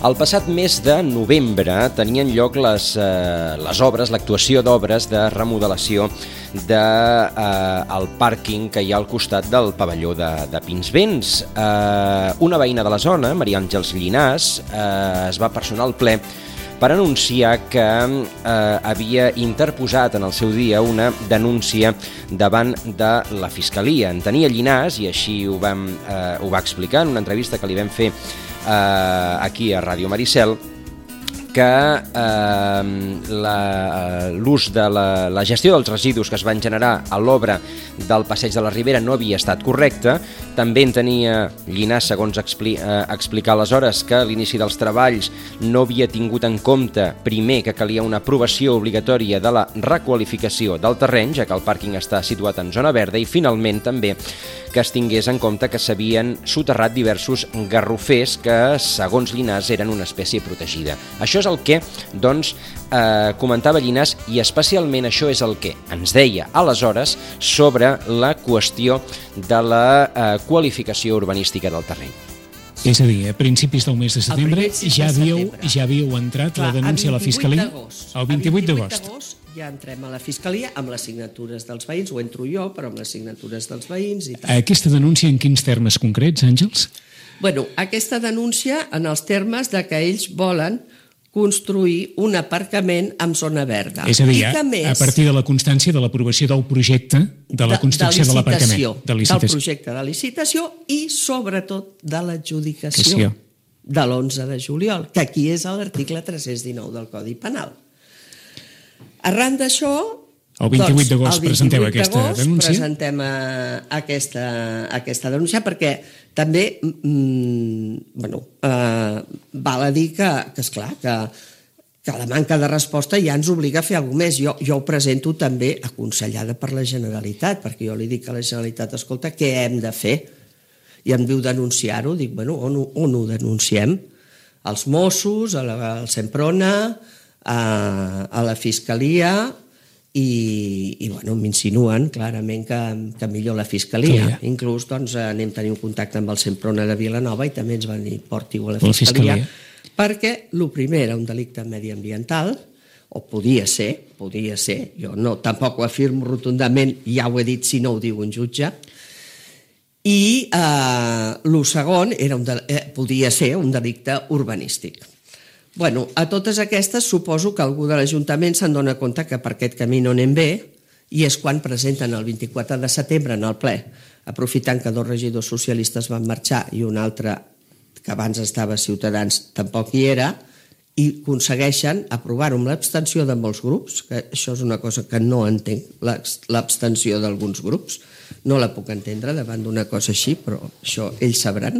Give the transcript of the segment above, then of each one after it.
El passat mes de novembre tenien lloc les obres, l'actuació d'obres de remodelació del pàrquing que hi ha al costat del pavelló de Pinsbens. Una veïna de la zona, Maria Àngels Llinàs, es va personar al ple per anunciar que havia interposat en el seu dia una denúncia davant de la Fiscalia. En tenia Llinàs, i així ho va explicar en una entrevista que li vam fer aquí a Ràdio Maricel, que l'ús de la gestió dels residus que es van generar a l'obra del Passeig de la Ribera no havia estat correcta. També en tenia Llinàs, segons explicar aleshores, que a l'inici dels treballs no havia tingut en compte, primer, que calia una aprovació obligatòria de la requalificació del terreny, ja que el pàrquing està situat en zona verda, i finalment també que es tingués en compte que s'havien soterrat diversos garrofers que, segons Llinàs, eren una espècie protegida. Això és el que, doncs, comentava Llinàs, i especialment això és el que ens deia aleshores sobre la qüestió de la qualificació urbanística del terreny. És a dir, a principis del mes de setembre ja havíeu entrat la denúncia a la Fiscalia? El 28 d'agost. Ja entrem a la Fiscalia amb les signatures dels veïns, ho entro jo, però amb les signatures dels veïns i tal. Aquesta denúncia en quins termes concrets, Àngels? Bueno, aquesta denúncia en els termes de que ells volen construir un aparcament en zona verda. És a dir, a partir de la constància de l'aprovació del projecte de la construcció de l'aparcament. Del projecte de licitació i, sobretot, de l'adjudicació de l'11 de juliol, que aquí és l'article 319 del Codi Penal. Arran d'això, el 28 d'agost presenteu aquesta denúncia. Presentem aquesta denúncia perquè també val a dir que esclar, que la manca de resposta ja ens obliga a fer alguna més. Jo ho presento també aconsellada per la Generalitat, perquè jo li dic a la Generalitat, escolta, què hem de fer? I em diu denunciar-ho. Dic, on ho denunciem? Als Mossos, al Semprona, a la Fiscalia, i m'insinuen clarament que millor la Fiscalia. Inclús anem a tenir un contacte amb el Semprona de Vilanova i també ens van dir porti-ho a la Fiscalia, perquè el primer era un delicte mediambiental, o podia ser, jo tampoc ho afirmo rotundament, ja ho he dit si no ho diu un jutge, i el segon podia ser un delicte urbanístic. Bueno, a totes aquestes suposo que algú de l'Ajuntament se'n dona compte que per aquest camí no anem bé, i és quan presenten el 24 de setembre en el ple, aprofitant que 2 regidors socialistes van marxar i un altre que abans estava a Ciutadans tampoc hi era, i aconsegueixen aprovar-ho amb l'abstenció de molts grups, que això és una cosa que no entenc, l'abstenció d'alguns grups, no la puc entendre davant d'una cosa així, però això ells sabran,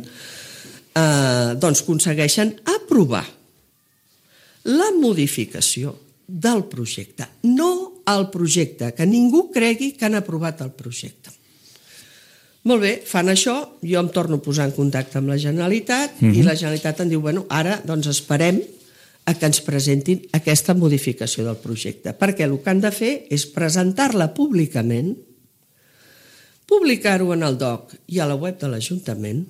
doncs aconsegueixen aprovar la modificació del projecte, no el projecte, que ningú cregui que han aprovat el projecte. Molt bé, fan això, jo em torno a posar en contacte amb la Generalitat i la Generalitat em diu, ara doncs esperem a que ens presentin aquesta modificació del projecte, perquè el que han de fer és presentar-la públicament, publicar-ho en el DOC i a la web de l'Ajuntament,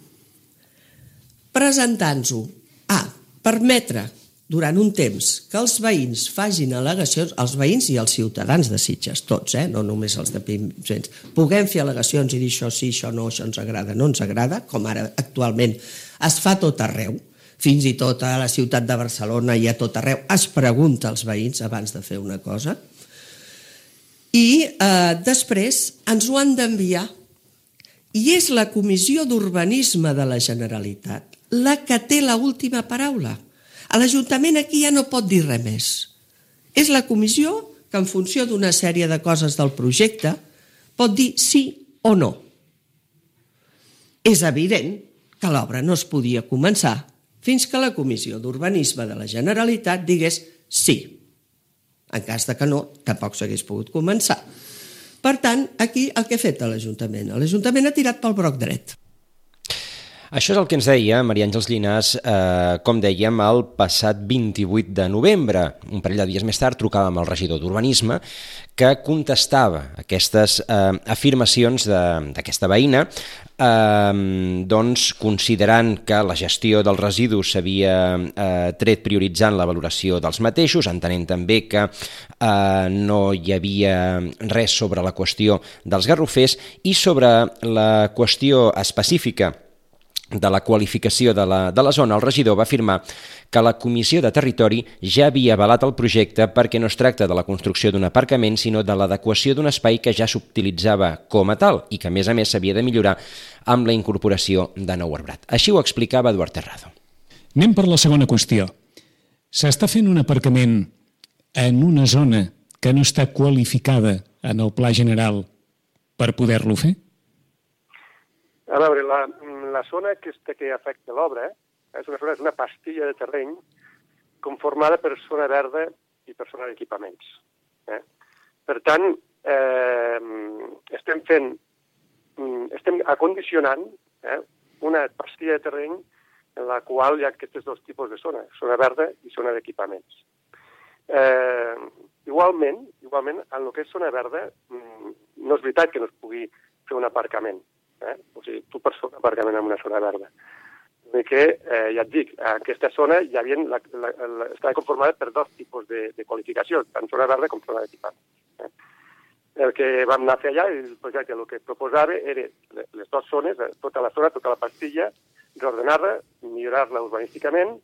presentant-ho a permetre durant un temps que els veïns facin al·legacions, els veïns i els ciutadans de Sitges, tots, no només els de Pinsbens, puguem fer al·legacions i dir això sí, això no, això ens agrada, no ens agrada, com ara actualment es fa tot arreu, fins i tot a la ciutat de Barcelona i a tot arreu es pregunta als veïns abans de fer una cosa, i després ens ho han d'enviar, i és la Comissió d'Urbanisme de la Generalitat la que té l'última paraula. A l'Ajuntament aquí ja no pot dir res més. És la comissió que en funció d'una sèrie de coses del projecte pot dir sí o no. És evident que l'obra no es podia començar fins que la Comissió d'Urbanisme de la Generalitat digués sí. En cas de que no, tampoc s'hagués pogut començar. Per tant, aquí el que ha fet l'Ajuntament? L'Ajuntament ha tirat pel broc dret. Això és el que ens deia Maria Àngels Llinàs, com dèiem, el passat 28 de novembre. Un parell de dies més tard trucàvem al regidor d'Urbanisme que contestava aquestes afirmacions d'aquesta veïna, doncs considerant que la gestió dels residus s'havia tret prioritzant la valoració dels mateixos, entenent també que no hi havia res sobre la qüestió dels garrofers i sobre la qüestió específica de la qualificació de la zona. El regidor va afirmar que la Comissió de Territori ja havia avalat el projecte perquè no es tracta de la construcció d'un aparcament, sinó de l'adequació d'un espai que ja s'utilitzava com a tal i que, a més s'havia de millorar amb la incorporació de nou arbrat. Així ho explicava Eduard Terrado. Anem per la segona qüestió. S'està fent un aparcament en una zona que no està qualificada en el Pla General per poder-lo fer? A veure, la zona que afecta l'obra és una pastilla de terreny conformada per zona verda i per zona d'equipaments. Per tant, estem acondicionant una pastilla de terreny en la qual hi ha aquests dos tipus de zona verda i zona d'equipaments. Igualment, en el que és zona verda, no és veritat que no es pugui fer un aparcament. O sigui, tu pots fer un aparcament en una zona verda. Que, ja et dic, aquesta zona estava conformada per dos tipus de qualificació, tant zona verda com zona d'equipament. El que vam anar a fer allà, el projecte el que proposava era les dues zones, tota la zona, tota la pastilla, reordenar-la, millorar-la urbanísticament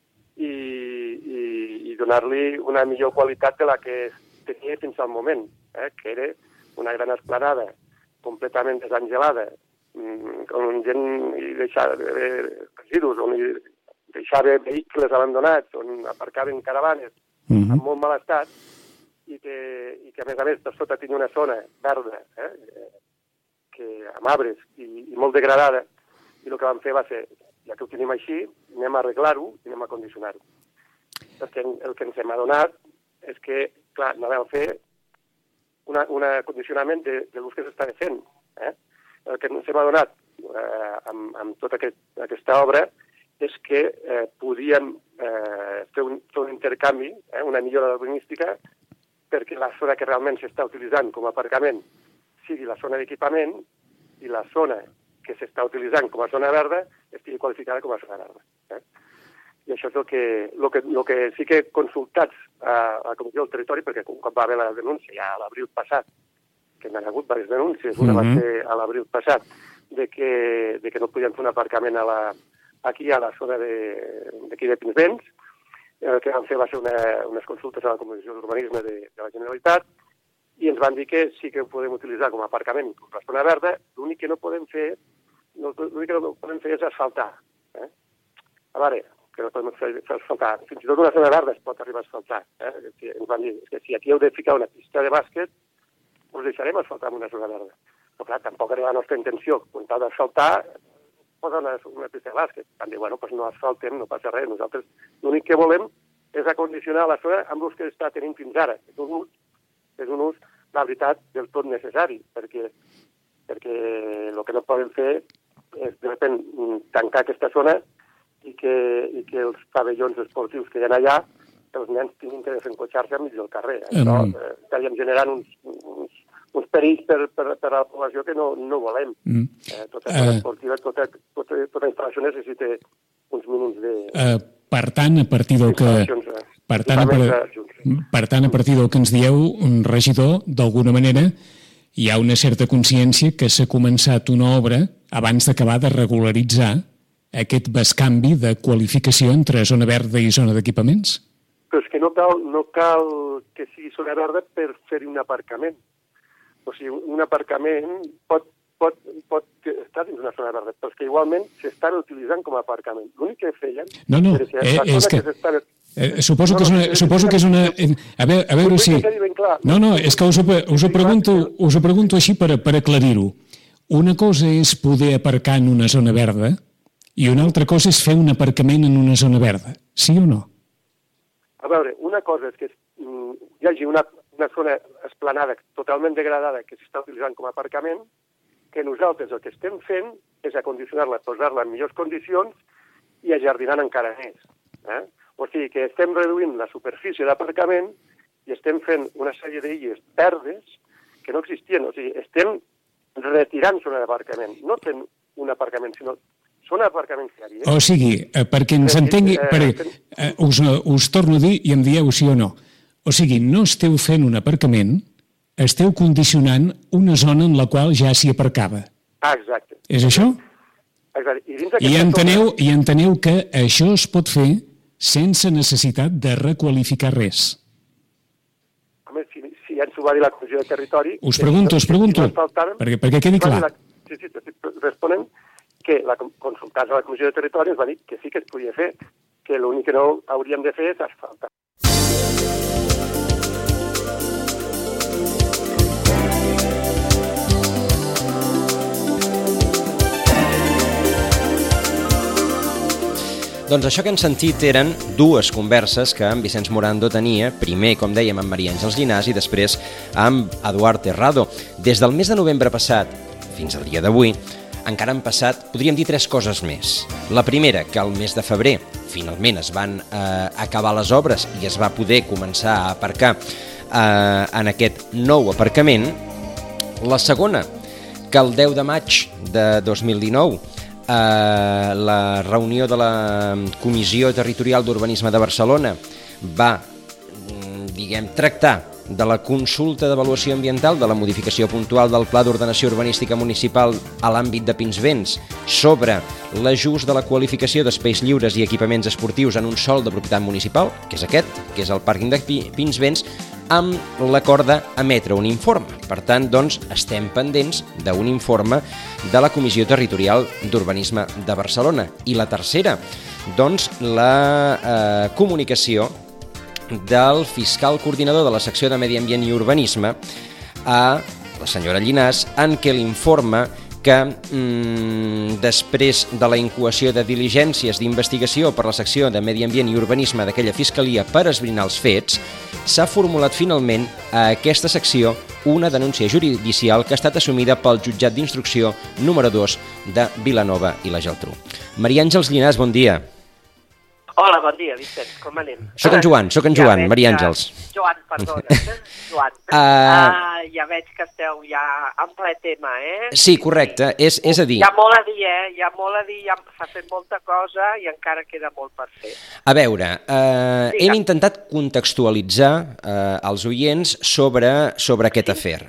i donar-li una millor qualitat de la que tenia fins al moment, que era una gran esplanada completament desangelada, on gent hi deixava residus, on hi deixava vehicles abandonats, on aparcaven caravanes en molt mal estat, i que a més per sota tenia una zona verda, amb arbres i molt degradada, i el que vam fer va ser, ja que ho tenim així, anem a arreglar-ho i anem a condicionar-ho. Perquè el que ens hem adonat és que, clar, anàvem a fer un condicionament de l'ús que s'estava fent. El que ens hem adonat amb tota aquesta obra és que podíem fer un intercanvi, una millora urbanística, perquè la zona que realment s'està utilitzant com a aparcament sigui la zona d'equipament i la zona que s'està utilitzant com a zona verda estigui qualificada com a zona verda. I això és el que sí que consultats a la Comissió del Territori, perquè un cop va haver la denúncia ja a l'abril passat, que n'han hagut diverses denúncies, una va ser a l'abril passat, de que no podien fer un aparcament aquí a la zona d'aquí de Pinsbens. El que vam fer va ser unes consultes a la Comissió d'Urbanisme de la Generalitat i ens van dir que sí que ho podem utilitzar com a aparcament com la zona verda, l'únic que no podem fer és asfaltar. A veure, que no podem fer asfaltar. Fins i tot una zona verda es pot arribar a asfaltar. Ens van dir que si aquí heu de ficar una pista de bàsquet, us deixarem asfaltar en una zona verda. Però clar, tampoc era la nostra intenció, quan t'ha d'asfaltar, posar una pista de bàsquet. Van dir, bueno, doncs no asfaltem, no passa res. Nosaltres l'únic que volem és acondicionar la zona amb l'ús que està tenint fins ara. És un ús, la veritat, del tot necessari, perquè el que no podem fer és, de sobte, tancar aquesta zona i que els pavellons esportius que hi ha allà, els nens tinguin que desencotxar-se al mig del carrer. Això estaríem generant uns perills per a la població que no volem. Tota zona esportiva, tota instal·lació necessita uns minuts de... Per tant, a partir del que ens dieu, regidor, d'alguna manera, hi ha una certa consciència que s'ha començat una obra abans d'acabar de regularitzar aquest bescanvi de qualificació entre zona verda i zona d'equipaments? Però és que no cal que sigui zona verda per fer-hi un aparcament. O sigui, un aparcament pot estar dins una zona verda, però és que igualment s'estan utilitzant com a aparcament. L'únic que feien... és que... Suposo que és una... A veure si... No, és que us ho pregunto així per aclarir-ho. Una cosa és poder aparcar en una zona verda i una altra cosa és fer un aparcament en una zona verda. Sí o no? A veure, una cosa és que hi hagi una zona esplanada totalment degradada que s'està utilitzant com a aparcament que nosaltres el que estem fent és acondicionar-la, posar-la en millors condicions i ajardinant encara més. O sigui que estem reduint la superfície d'aparcament i estem fent una sèrie d'illes verdes que no existien. O sigui, estem retirant zona d'aparcament, no fent un aparcament, sinó zona d'aparcament que hi havia. O sigui, perquè ens entengui, us torno a dir i em dieu sí o no. O sigui, no esteu fent un aparcament, esteu condicionant una zona en la qual ja s'hi aparcava. Exacte. És això? Exacte. I enteneu que això es pot fer sense necessitat de requalificar res. Home, si ja ens ho va dir la Comissió de Territori... Us pregunto, perquè quedi clar. Sí, t'estic responent que consultats a la Comissió de Territori ens va dir que sí que es podia fer, que l'únic que no hauríem de fer és asfaltar. Doncs això que hem sentit eren dues converses que en Vicenç Morando tenia, primer, com dèiem, amb Maria Àngels Llinàs i després amb Eduard Terrado. Des del mes de novembre passat fins al dia d'avui, encara han passat, podríem dir, 3 coses més. La primera, que al mes de febrer finalment es van acabar les obres i es va poder començar a aparcar en aquest nou aparcament. La segona, que el 10 de maig de 2019 la reunió de la Comissió Territorial d'Urbanisme de Barcelona va, tractar de la consulta d'avaluació ambiental de la modificació puntual del Pla d'Ordenació Urbanística Municipal a l'àmbit de Pinsbens sobre l'ajust de la qualificació d'espais lliures i equipaments esportius en un sòl de propietat municipal, que és aquest, que és el pàrquing de Pinsbens, amb l'acord d'emetre un informe. Per tant, doncs, estem pendents d'un informe de la Comissió Territorial d'Urbanisme de Barcelona. I la tercera, doncs, la comunicació del fiscal coordinador de la secció de Medi Ambient i Urbanisme a la senyora Llinàs, en què l'informa que després de la incoació de diligències d'investigació per la secció de Medi Ambient i Urbanisme d'aquella fiscalia per esbrinar els fets, s'ha formulat finalment a aquesta secció una denúncia judicial que ha estat assumida pel jutjat d'instrucció número 2 de Vilanova i la Geltrú. Maria Àngels Llinàs, bon dia. Hola, bon dia, Vicenç, com anem? Soc en Joan, Maria Àngels. Joan, perdona, Joan. Ja veig que esteu ja en ple tema, Sí, correcte, és a dir... Hi ha molt a dir, hi ha molt a dir, s'ha fet molta cosa i encara queda molt per fer. A veure, hem intentat contextualitzar els oients sobre aquest afer.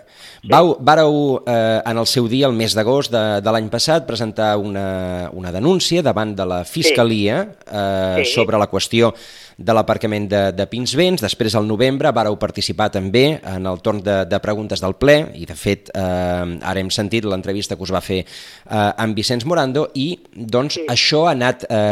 Vàreu, en el seu dia, el mes d'agost de l'any passat, presentar una denúncia davant de la Fiscalia sobre la qüestió de l'aparcament de Pinsbens. Després, al novembre, vàreu participar també en el torn de preguntes del ple i, de fet, ara hem sentit l'entrevista que us va fer amb Vicenç Morando i, doncs, això ha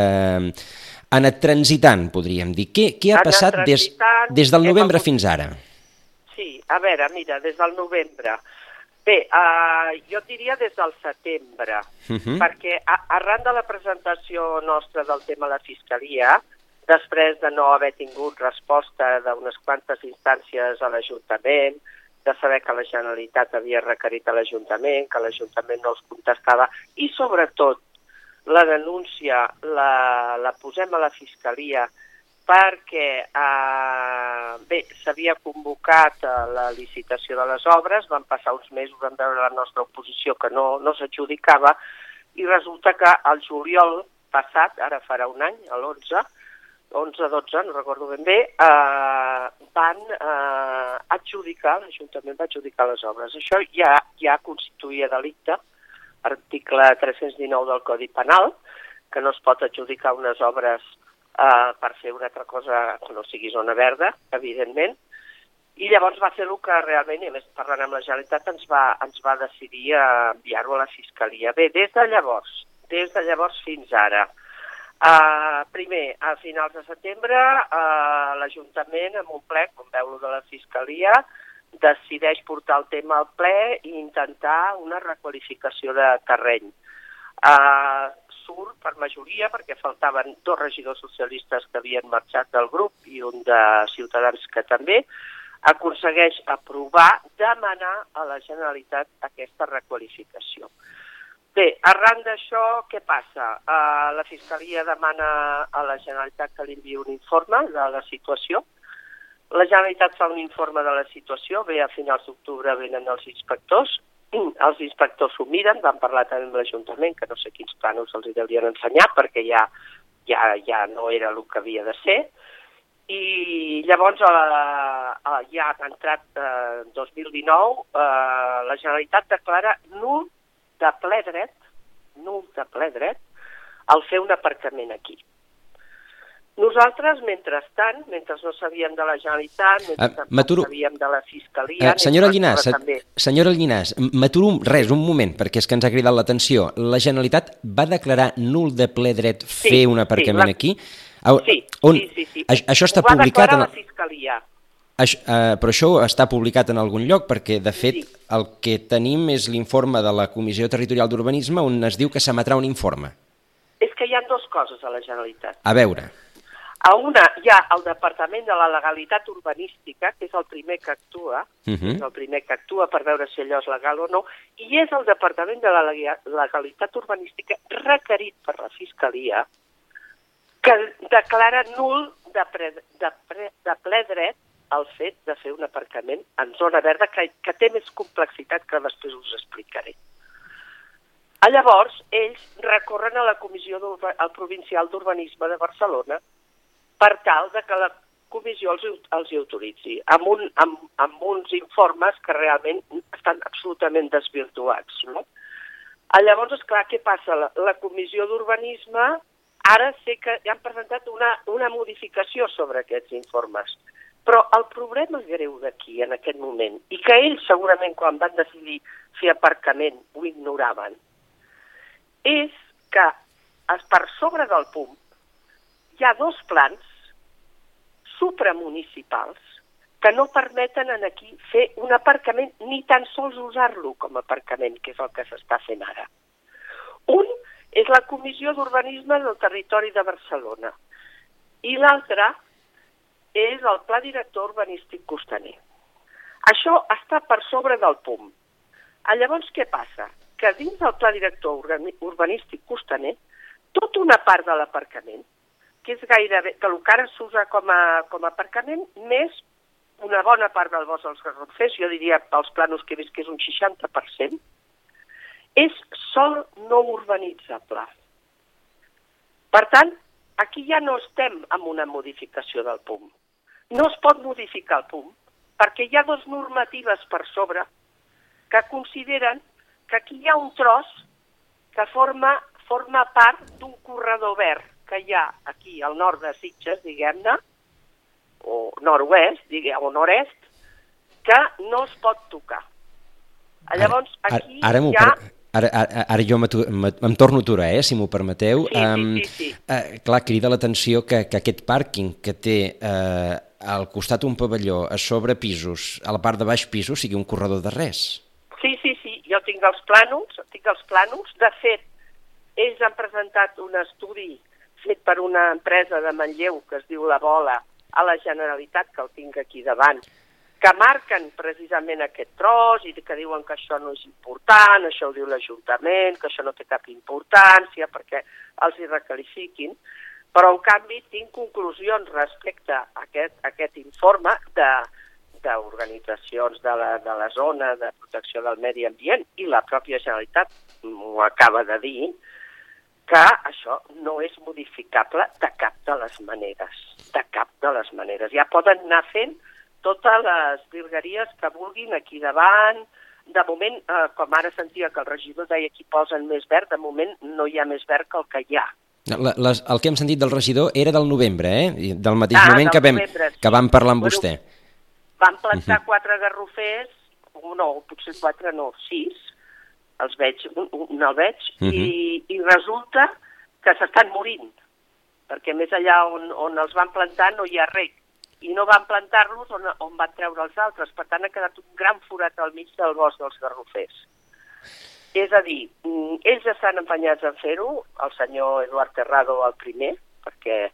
anat transitant, podríem dir. Què ha passat des del novembre fins ara? Sí, a veure, mira, des del novembre. Bé, jo diria des del setembre, perquè arran de la presentació nostra del tema de la Fiscalia, després de no haver tingut resposta d'unes quantes instàncies a l'Ajuntament, de saber que la Generalitat havia requerit a l'Ajuntament, que l'Ajuntament no els contestava, i sobretot la denúncia la posem a la Fiscalia perquè s'havia convocat la licitació de les obres, van passar uns mesos, vam veure la nostra oposició que no s'adjudicava, i resulta que el juliol passat, ara farà un any, l'11-12, no recordo ben bé, van adjudicar, l'Ajuntament va adjudicar les obres. Això ja constituïa delicte, article 319 del Codi Penal, que no es pot adjudicar unes obres per fer una altra cosa que no sigui zona verda, evidentment, i llavors va fer el que realment, i a més parlant amb la Generalitat, ens va decidir enviar-ho a la Fiscalia. Bé, des de llavors fins ara. Primer, a finals de setembre, l'Ajuntament, en un ple, com veu de la Fiscalia, decideix portar el tema al ple i intentar una requalificació de terreny. Surt per majoria, perquè faltaven 2 regidors socialistes que havien marxat del grup i un de Ciutadans que també. aconsegueix aprovar, demanar a la Generalitat aquesta requalificació. Bé, arran d'això, què passa? La Fiscalia demana a la Generalitat que li enviï un informe de la situació. La Generalitat fa un informe de la situació, bé, a finals d'octubre venen els inspectors s'ho miren, van parlar també amb l'Ajuntament, que no sé quins plànols els deurien ensenyar, perquè ja no era el que havia de ser, i llavors ja ha entrat 2019, la Generalitat declara nul de ple dret, el fer un aparcament aquí. Nosaltres, mentrestant, mentre no sabíem de la Generalitat, mentre no sabíem de la Fiscalia... Senyora Llinàs, m'aturo un moment, perquè és que ens ha cridat l'atenció. La Generalitat va declarar nul de ple dret fer un aparcament aquí? Sí. Això està publicat... Ho va declarar la Fiscalia. Però això està publicat en algun lloc, perquè, de fet, el que tenim és l'informe de la Comissió Territorial d'Urbanisme on es diu que s'emetrà un informe. És que hi ha dues coses a la Generalitat. A veure... A una hi ha el Departament de la Legalitat Urbanística, que és el primer que actua, per veure si allò és legal o no, i és el Departament de la Legalitat Urbanística requerit per la Fiscalia que declara nul de ple dret el fet de fer un aparcament en zona verda que té més complexitat que després us explicaré. Llavors, ells recorren a la Comissió Provincial d'Urbanisme de Barcelona per tal que la comissió els hi autoritzi, amb uns informes que realment estan absolutament desvirtuats. No? Llavors, esclar, què passa? La Comissió d'Urbanisme ara sé que han presentat una modificació sobre aquests informes, però el problema greu d'aquí, en aquest moment, i que ells segurament quan van decidir fer aparcament ho ignoraven, és que per sobre del PUM hi ha dos plans supramunicipals que no permeten aquí fer un aparcament ni tan sols usar-lo com a aparcament, que és el que s'està fent ara. Un és la Comissió d'Urbanisme del Territori de Barcelona i l'altre és el Pla Director Urbanístic Costaner. Això està per sobre del PUM. Llavors, què passa? Que dins del Pla Director Urbanístic Costaner, tota una part de l'aparcament, que és gairebé, que el que ara s'usa com a aparcament, més una bona part del bosc dels Garrofers, jo diria pels planos que he vist que és un 60%, és sòl no urbanitzable. Per tant, aquí ja no estem amb una modificació del PUM. No es pot modificar el PUM, perquè hi ha dues normatives per sobre que consideren que aquí hi ha un tros que forma part d'un corredor verd que hi ha aquí al nord de Sitges, diguem-ne, o nord-oest, o nord-est, que no es pot tocar. Llavors, aquí Ara jo em torno a aturar, si m'ho permeteu. Sí. Clar, crida l'atenció que aquest pàrquing que té al costat un pavelló, a sobre pisos, a la part de baix pisos, sigui un corredor de res. Sí, jo tinc els plànols. De fet, ells han presentat un estudi fet per una empresa de Manlleu que es diu La Bola a la Generalitat, que el tinc aquí davant, que marquen precisament aquest tros i que diuen que això no és important, això ho diu l'Ajuntament, que això no té cap importància perquè els hi recalifiquin, però en canvi tinc conclusions respecte a aquest informe d'organitzacions de la zona de protecció del medi ambient i la pròpia Generalitat m'ho acaba de dir, que això no és modificable de cap de les maneres. Ja poden anar fent totes les virgueries que vulguin aquí davant. De moment, com ara sentia que el regidor deia que hi posen més verd, de moment no hi ha més verd que el que hi ha. El que hem sentit del regidor era del novembre, del mateix moment que vam parlar amb vostè. Van plantar 4 garrofers, no, potser 4 no, 6, els veig, un el veig, i resulta que s'estan morint, perquè més allà on els van plantar no hi ha rec, i no van plantar-los on van treure els altres, per tant ha quedat un gran forat al mig del bosc dels garrofers. És a dir, ells estan empenyats a fer-ho, el senyor Eduard Terrado el primer, perquè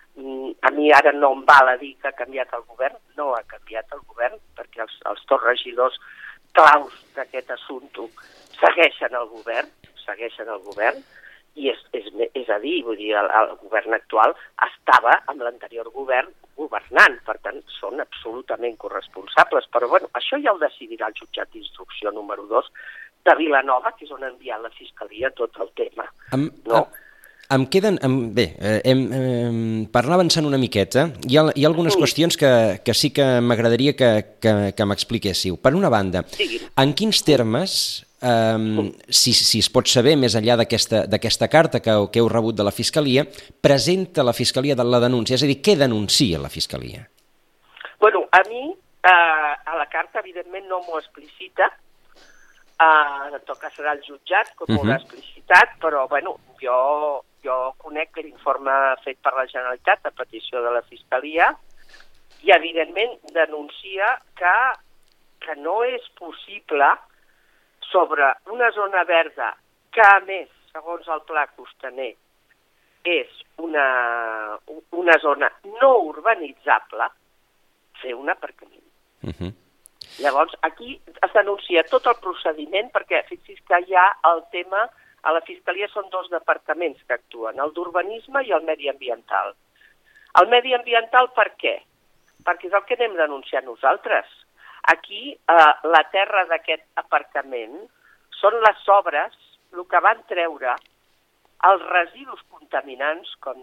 A mi ara no em val a dir que ha canviat el govern, no ha canviat el govern, perquè els dos regidors claus d'aquest assumpte segueixen el govern, i és a dir, vull dir, el govern actual estava amb l'anterior govern governant, per tant, són absolutament corresponsables, però bueno, això ja ho decidirà el jutjat d'instrucció número 2 de Vilanova, que és on ha enviat la Fiscalia tot el tema. Em queden... Bé, per anar avançant una miqueta, hi ha algunes qüestions que sí que m'agradaria que m'expliquéssiu. Per una banda, en quins termes, si es pot saber, més enllà d'aquesta carta que heu rebut de la Fiscalia, presenta la Fiscalia de la denúncia? És a dir, què denuncia la Fiscalia? Bueno, a mi, a la carta, evidentment, no m'ho explicita, en tot cas serà el jutjat com ho ha explicitat, però bueno, jo conec l'informe fet per la Generalitat a petició de la Fiscalia i evidentment denuncia que no és possible sobre una zona verda que a més, segons el pla costaner, és una zona no urbanitzable, fer un aparcament. Llavors, aquí es denuncia tot el procediment perquè fixis que hi ha el tema, a la Fiscalia són dos departaments que actuen, el d'urbanisme i el mediambiental. El mediambiental per què? Perquè és el que anem denunciant nosaltres. Aquí, la terra d'aquest aparcament són les obres, el que van treure els residus contaminants, com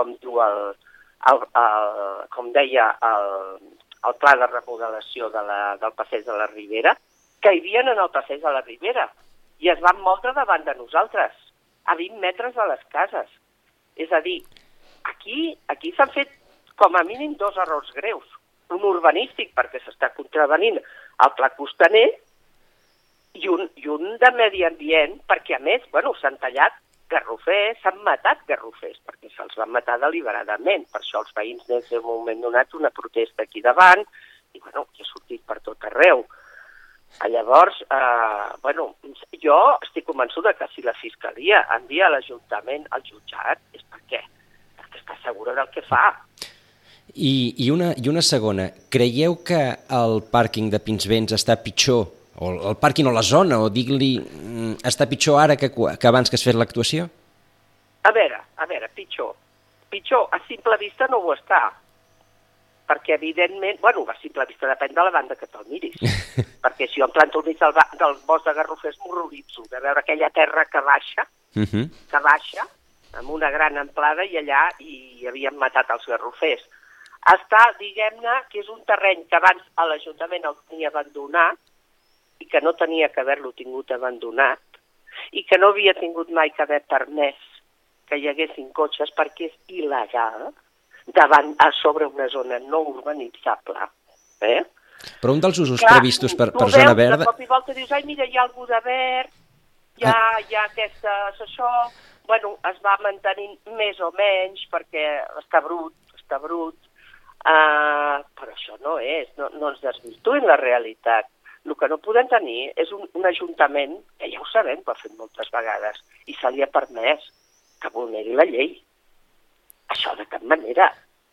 deia el pla de remodelació del Passeig de la Ribera, que hi havia en el Passeig de la Ribera i es van moldre davant de nosaltres, a 20 metres de les cases. És a dir, aquí s'han fet com a mínim dos errors greus. Un urbanístic, perquè s'està contravenint el pla costaner, i un de medi ambient, perquè a més, s'han tallat garrofers, s'han matat garrofers, perquè se'ls van matar deliberadament. Per això els veïns des d'un moment donat una protesta aquí davant, i ha sortit per tot arreu. Llavors, jo estic convençuda que si la Fiscalia envia a l'Ajuntament al jutjat és perquè està segura del que fa. I una segona, creieu que el pàrquing de Pinsbens està pitjor, o el pàrquing o la zona, o digue-li, està pitjor ara que abans que es fes l'actuació? A veure, pitjor. Pitjor, a simple vista no ho està. Perquè, evidentment, a simple vista depèn de la banda que te'l miris. Perquè si jo em planto al mig del bosc de garrofers m'horroritzo de veure aquella terra que baixa, amb una gran amplada, i allà hi havien matat els garrofers. Està, diguem-ne, que és un terreny que abans a l'Ajuntament el tenia abandonat i que no tenia que haver-lo tingut abandonat i que no havia tingut mai que haver permès que hi haguessin cotxes perquè és il·legal davant a sobre una zona no urbanitzable. Però un dels usos previstos per zona verda... De cop i volta dius, mira, hi ha algú de verd, hi ha aquestes, això... es va mantenint més o menys perquè està brut, però això no és, no ens desvirtuïn la realitat. El que no podem tenir és un ajuntament, que ja ho sabem, que ho ha fet moltes vegades, i se li ha permès que vulneri la llei. Això de cap manera.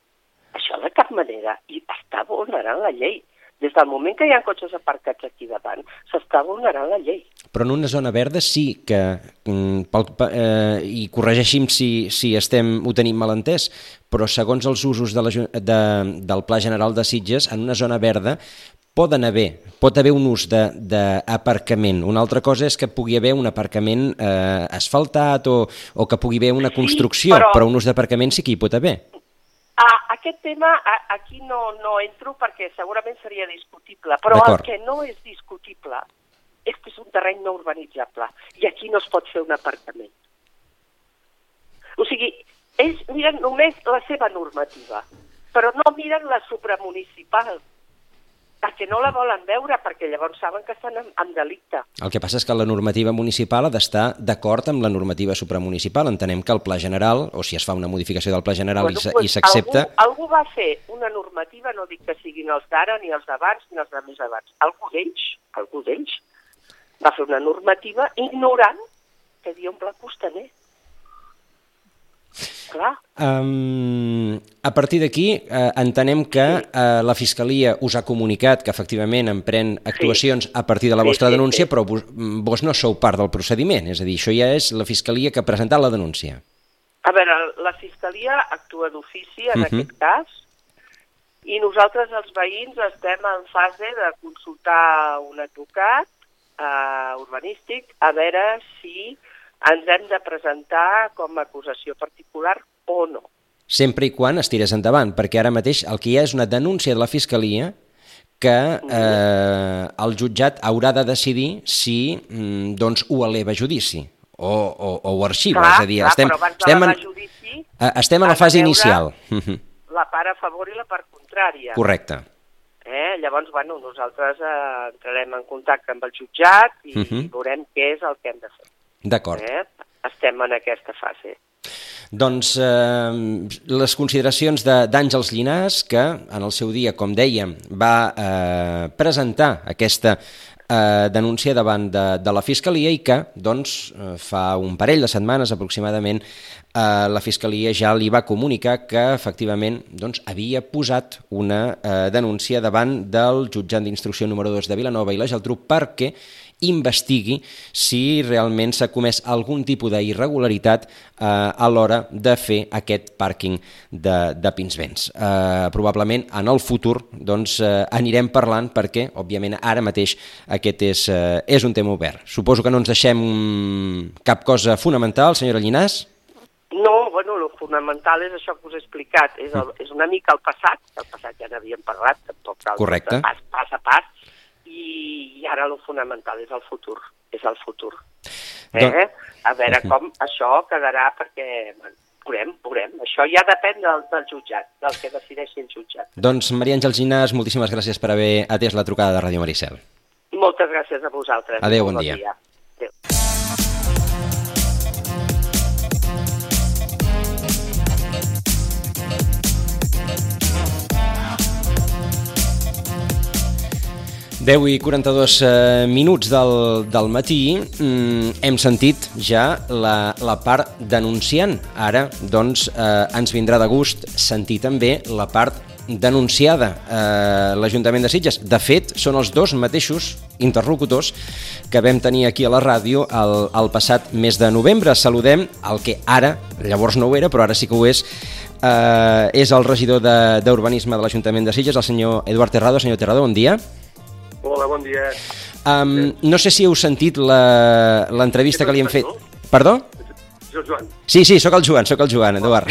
I està vulnerant la llei. Des del moment que hi ha cotxes aparcats aquí davant, s'està vulnerant la llei. Però en una zona verda sí que, i corregeixi'm si ho tenim mal entès, però segons els usos del Pla General de Sitges, en una zona verda pot haver un ús d'aparcament. Una altra cosa és que pugui haver un aparcament asfaltat o que pugui haver una construcció, però un ús d'aparcament sí que hi pot haver. Aquest tema aquí no entro perquè segurament seria discutible, però el que no és discutible és que és un terreny no urbanitzable i aquí no es pot fer un aparcament. O sigui, ells miren només la seva normativa, però no miren la supramunicipal, perquè no la volen veure, perquè llavors saben que estan en delicte. El que passa és que la normativa municipal ha d'estar d'acord amb la normativa supramunicipal. Entenem que el Pla General, o si es fa una modificació del Pla General i s'accepta... Algú va fer una normativa, no dic que siguin els d'ara, ni els d'abans, ni els de més abans. Algú d'ells va fer una normativa ignorant que hi havia un pla costaner. Clar. A partir d'aquí, entenem que la Fiscalia us ha comunicat que efectivament emprèn actuacions a partir de la vostra denúncia, però vos no sou part del procediment, és a dir, això ja és la Fiscalia que ha presentat la denúncia. A veure, la Fiscalia actua d'ofici en aquest cas, i nosaltres, els veïns, estem en fase de consultar un advocat urbanístic a veure si ens hem de presentar com a acusació particular o no. Sempre i quan es tirés endavant, perquè ara mateix el que hi ha és una denúncia de la Fiscalia que el jutjat haurà de decidir si doncs, ho eleva a judici o ho arxiva. És a dir, estem a la fase inicial. La part a favor i la part contrària. Correcte. Llavors, nosaltres entrarem en contacte amb el jutjat i veurem què és el que hem de fer. D'acord. Estem en aquesta fase. Doncs les consideracions d'Àngels Llinàs, que en el seu dia, com dèiem, va presentar aquesta denúncia davant de la Fiscalia i que, doncs, fa un parell de setmanes aproximadament, la Fiscalia ja li va comunicar que, efectivament, doncs, havia posat una denúncia davant del jutjat d'instrucció número 2 de Vilanova i la Geltrú perquè investigui si realment s'ha comès algun tipus d'irregularitat a l'hora de fer aquest pàrquing de Pinsbens. Probablement en el futur doncs, anirem parlant perquè, òbviament, ara mateix aquest és un tema obert. Suposo que no ens deixem cap cosa fonamental, senyora Llinàs? No, el fonamental és això que us he explicat. És una mica el passat ja n'havíem parlat, tampoc cal pas a pas, i ara el fonamental és el futur. A veure com això quedarà, perquè veurem. Això ja depèn del jutjat, del que decideixi el jutjat. Doncs, Maria Àngels Llinàs, moltíssimes gràcies per haver atès la trucada de Ràdio Maricel. Moltes gràcies a vosaltres. Adéu, bon dia. Adéu. 10:42 minuts del matí, hem sentit ja la part denunciant. Ara, doncs, ens vindrà de gust sentir també la part denunciada, l'Ajuntament de Sitges. De fet, són els dos mateixos interlocutors que vam tenir aquí a la ràdio el passat mes de novembre. Saludem el que ara, llavors no ho era, però ara sí que ho és el regidor d'Urbanisme de l'Ajuntament de Sitges, el senyor Eduard Terrado. Senyor Terrado, bon dia. Hola, bon dia. No sé si heu sentit l'entrevista que li hem fet. Perdó? Soc Joan. Sí, sóc el Joan, Eduard.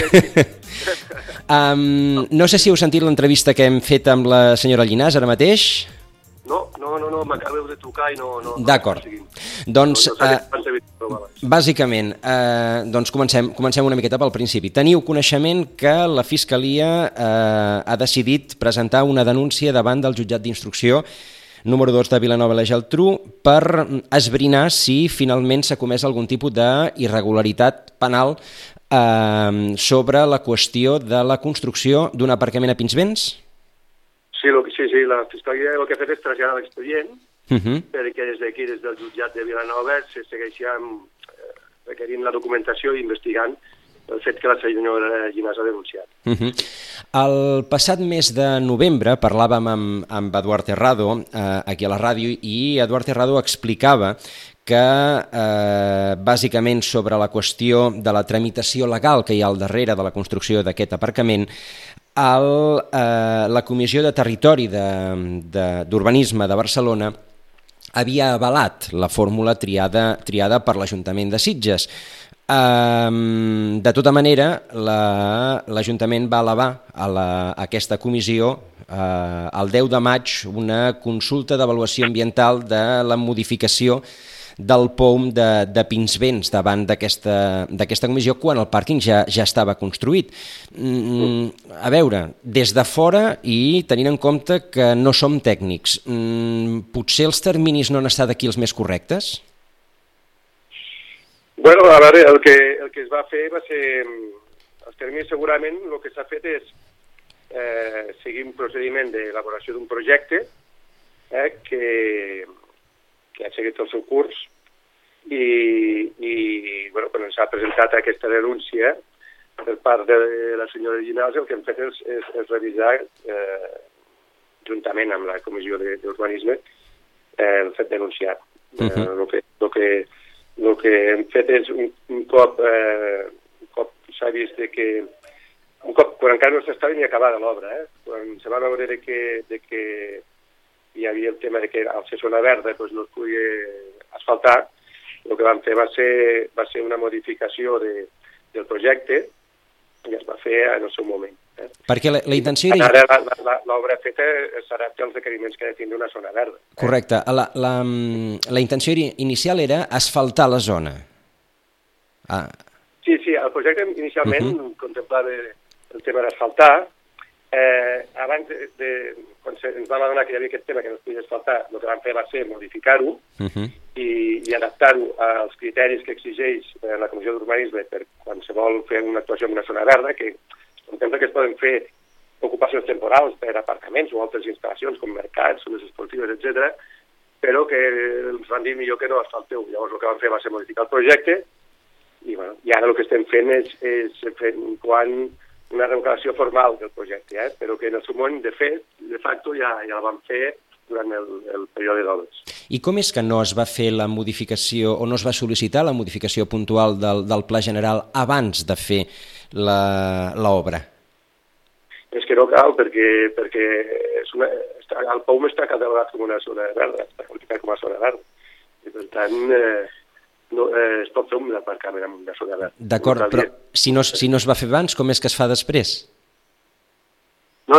No sé si heu sentit l'entrevista que hem fet amb la senyora Llinàs ara mateix. No, m'acabeu de trucar i no... D'acord. Doncs, bàsicament, doncs comencem una miqueta pel principi. Teniu coneixement que la Fiscalia ha decidit presentar una denúncia davant del jutjat d'instrucció número 2 de Vilanova i la Geltrú per esbrinar si finalment s'ha comès algun tipus d'irregularitat penal sobre la qüestió de la construcció d'un aparcament a Pinsbens? Sí, la Fiscalia el que ha fet és traslladar l'expedient perquè des d'aquí, des del jutjat de Vilanova, se segueixia requerint la documentació i investigant el fet que la senyora Llinàs ha denunciat. El passat mes de novembre parlàvem amb Eduard Terrado aquí a la ràdio i Eduard Terrado explicava que bàsicament sobre la qüestió de la tramitació legal que hi ha al darrere de la construcció d'aquest aparcament, la Comissió de Territori d'Urbanisme de Barcelona havia avalat la fórmula triada per l'Ajuntament de Sitges. De tota manera, l'Ajuntament va elevar a aquesta comissió el 10 de maig una consulta d'avaluació ambiental de la modificació del POUM de Pinsbens davant d'aquesta comissió quan el pàrquing ja estava construït. A veure, des de fora i tenint en compte que no som tècnics, potser els terminis no han estat aquí els més correctes? Bueno, a veure, el que es va fer va ser... Els terminis segurament el que s'ha fet és seguir un procediment d'elaboració d'un projecte que ha seguit el seu curs i bueno, quan s'ha presentat aquesta denúncia per part de la senyora Llinàs, el que hem fet és revisar, juntament amb la Comissió d'Urbanisme, el fet denunciat. El que hem fet és un cop s'ha vist que quan encara no s'estava ni acabada l'obra, quan se va veure que hi havia el tema que al ser zona verda no es podia asfaltar, el que vam fer va ser una modificació del projecte i es va fer en el seu moment. Perquè la intenció era... Ara l'obra feta s'adapta als requeriments que ha de tindre una zona verda. Correcte. La intenció inicial era asfaltar la zona. Sí, el projecte inicialment contemplava el tema d'asfaltar. Abans, quan ens vam adonar que hi havia aquest tema que no es podia asfaltar, el que vam fer va ser modificar-ho i adaptar-ho als criteris que exigeix la Comissió d'Urbanisme per quan se vol fer una actuació en una zona verda, que contempla que es poden fer ocupacions temporals per aparcaments o altres instal·lacions com mercats, zones esportives, etc., però que ens van dir millor que no asfalteu. Llavors el que vam fer va ser modificar el projecte i ara el que estem fent és quan una regulació formal del projecte, però que en el seu moment, de facto, ja la vam fer durant el període d'obres. I com és que no es va fer la modificació o no es va sol·licitar la modificació puntual del Pla General abans de fer l'obra? És que no cal, perquè el POUM està catalogat com una zona verda, està qualificat com a zona verda. I per tant, es pot fer un aparcament en una zona verda. D'acord, però si no es va fer abans, com és que es fa després? No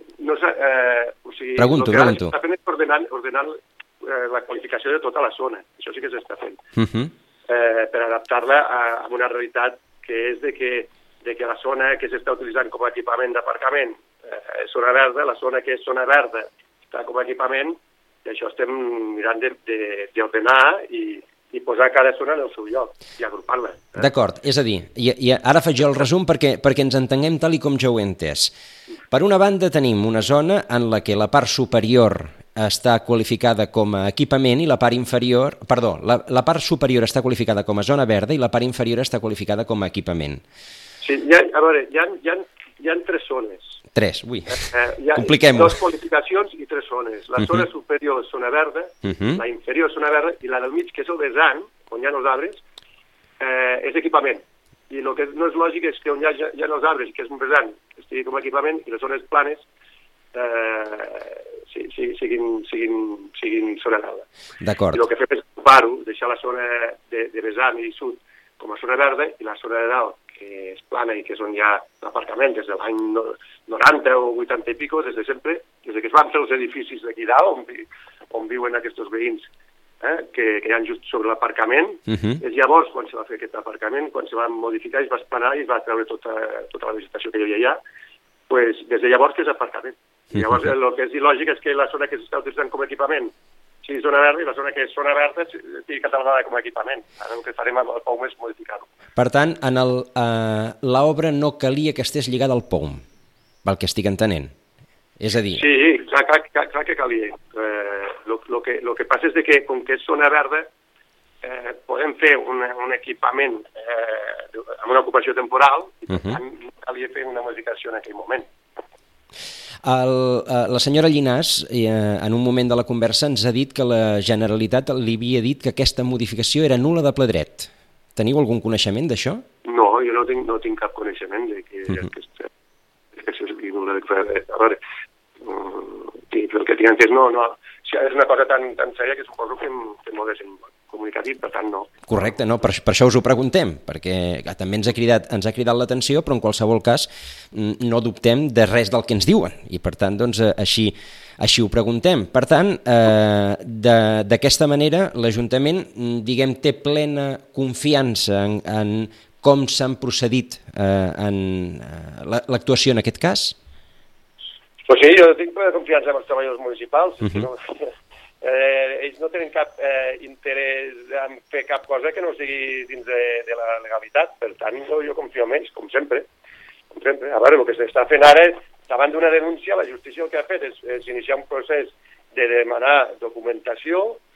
o sigui, pregunto. El que s'està fent és ordenant la qualificació de tota la zona. Això sí que s'està fent. Per adaptar-la a una realitat que és de que la zona que s'està utilitzant com a equipament d'aparcament és zona verda, la zona que és zona verda està com a equipament, i això estem mirant d'ordenar i posar cada zona en el seu lloc i agrupar-la. D'acord, és a dir, i ara faig jo el resum perquè ens entenguem tal com jo ho he entès. Per una banda tenim una zona en la que la part superior està qualificada com a equipament i la part inferior... Perdó, la part superior està qualificada com a zona verda i la part inferior està qualificada com a equipament. Sí, a veure, hi ha 3 zones. 3, ui, compliquem-ho. 2 qualificacions i 3 zones. La zona superior és zona verda, la inferior és zona verda, i la del mig, que és el vessant, on hi ha els arbres, és equipament. I el que no és lògic és que on hi ha els arbres i que és un vessant estigui com a equipament i les zones planes siguin zona verda. D'acord. I el que fem és ocupar-ho, deixar la zona de vessant i sud com a zona verda i la zona de dalt, que és plana i que és on hi ha l'aparcament des de l'any 90 o 80 i pico, des de sempre, des que es van fer els edificis d'aquí dalt, on viuen aquests veïns que hi ha just sobre l'aparcament. És llavors, quan se va fer aquest aparcament, quan se va modificar, es va esplanar i es va treure tota la vegetació que hi havia allà, des de llavors que és aparcament. Llavors, el que és il·lògic és que la zona que s'està utilitzant com a equipament sigui zona verda i la zona que és zona verda estigui catalogada com a equipament. Ara el que farem amb el POUM és modificar-ho. Per tant, en l'obra no calia que estés lligada al POUM, pel que estic entenent. És a dir... Sí, clar que calia. El que passa és que, com que és zona verda, podem fer un equipament amb una ocupació temporal i per tant calia fer una modificació en aquell moment. La senyora Llinàs, en un moment de la conversa, ens ha dit que la Generalitat li havia dit que aquesta modificació era nul·la de ple dret. Teniu algun coneixement d'això? No, jo no tinc cap coneixement de que això sigui nul·la de ple dret. A veure, el que tinc entès no. És una cosa tan sèria que suposo que no haguéssim comunicat i per tant no. Correcte, no, per això us ho preguntem, perquè també ens ha cridat l'atenció, però en qualsevol cas no dubtem de res del que ens diuen i per tant doncs així ho preguntem. Per tant, d'aquesta manera l'Ajuntament, diguem, té plena confiança en com s'han procedit en l'actuació en aquest cas? Pues sí, jo tinc plena confiança en els treballadors municipals. Ells no tenen cap interès en fer cap cosa que no sigui dins de la legalitat. Per tant, jo confio en ells, com sempre. A veure, el que s'està fent ara, davant d'una denúncia, la justícia el que ha fet és iniciar un procés de demanar documentació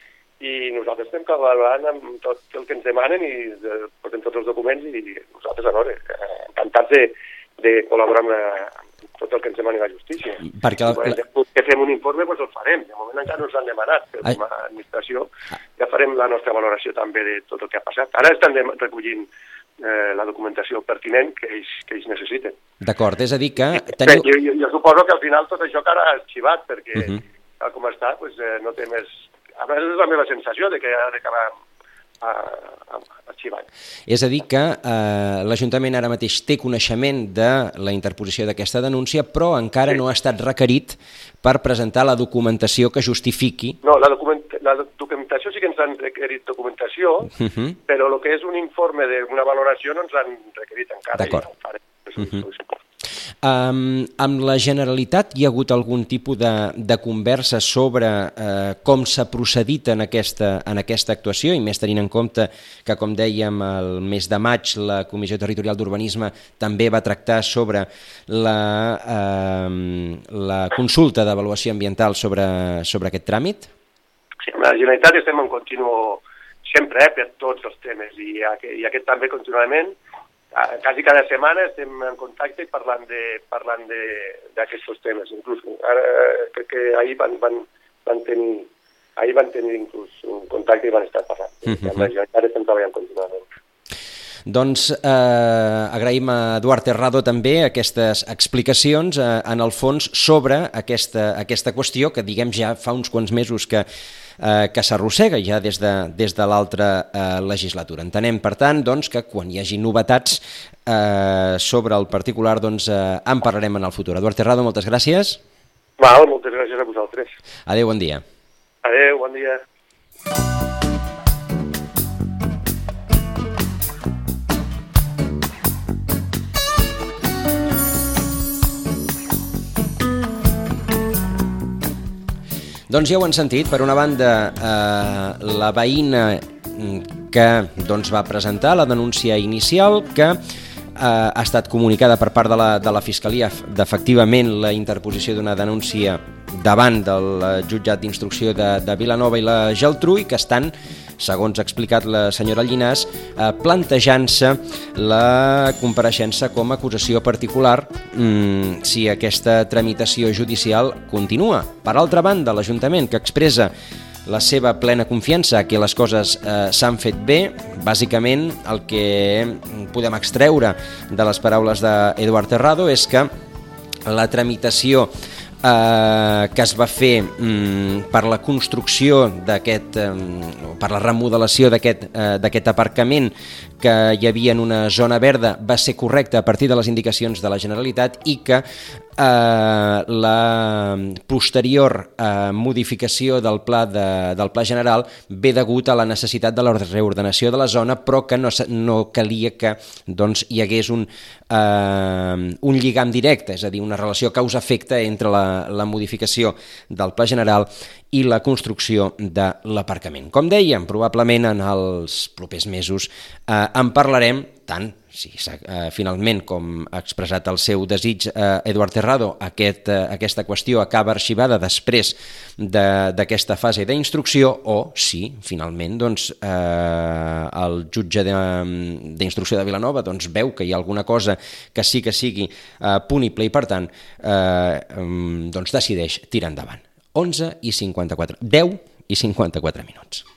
i nosaltres estem col·laborant amb tot el que ens demanen i portem tots els documents i nosaltres, a veure, encantats de col·laborar amb tot el que ens demani la justícia. Perquè que fem un informe, doncs el farem. De moment encara no ens l'han demanat, però com a administració ja farem la nostra valoració també de tot el que ha passat. Ara estan recollint la documentació pertinent que ells necessiten. D'acord, és a dir que... Jo suposo que al final tot això quedarà arxivat, perquè tal com està, no té més... A més, és la meva sensació de que ha d'acabar arxivant. És a dir que l'Ajuntament ara mateix té coneixement de la interposició d'aquesta denúncia, però encara no ha estat requerit per presentar la documentació que justifiqui... No, la documentació sí que ens han requerit documentació, però el que és un informe d'una valoració no ens han requerit encara. D'acord. Amb la Generalitat hi ha hagut algun tipus de conversa sobre com s'ha procedit en aquesta actuació, i més tenint en compte que, com dèiem, el mes de maig la Comissió Territorial d'Urbanisme també va tractar sobre la consulta d'avaluació ambiental sobre aquest tràmit? Sí, amb la Generalitat estem en continu sempre per tots els temes i aquest també continuament. Quasi cada setmana estem en contacte i parlant d'aquests temes. Inclús ara crec que ahir van tenir inclús un contacte i van estar parlant. Amb la Generalitat estem treballant continuament. Doncs agraïm a Eduard Terrado també aquestes explicacions en el fons sobre aquesta qüestió que diguem ja fa uns quants mesos que s'arrossega ja des de l'altra legislatura. Entenem, per tant, doncs, que quan hi hagi novetats sobre el particular en parlarem en el futur. Eduard Terrado, moltes gràcies. Moltes gràcies a vosaltres. Adéu, bon dia. Adéu, bon dia. Doncs ja ho han sentit, per una banda, la veïna que va presentar la denúncia inicial, que ha estat comunicada per part de la Fiscalia d'efectivament la interposició d'una denúncia davant del jutjat d'instrucció de Vilanova i la Geltrú, i que estan, segons ha explicat la senyora Llinàs, plantejant-se la compareixença com a acusació particular si aquesta tramitació judicial continua. Per altra banda, l'Ajuntament, que expressa la seva plena confiança que les coses s'han fet bé, bàsicament el que podem extreure de les paraules d'Eduard Terrado és que la tramitació que es va fer per la construcció per la remodelació d'aquest aparcament que hi havia en una zona verda va ser correcta a partir de les indicacions de la Generalitat, i que la posterior modificació del pla general ve degut a la necessitat de la reordenació de la zona, però que no calia que hi hagués un lligam directe, és a dir, una relació causa-efecte entre la modificació del pla general i la construcció de l'aparcament. Com dèiem, probablement en els propers mesos en parlarem, tant si finalment, com ha expressat el seu desig Eduard Terrado, aquesta qüestió acaba arxivada després d'aquesta fase d'instrucció, o si finalment el jutge d'instrucció de Vilanova veu que hi ha alguna cosa que sí que sigui punible i per tant decideix tirar endavant. 11:54, 10:54 minuts.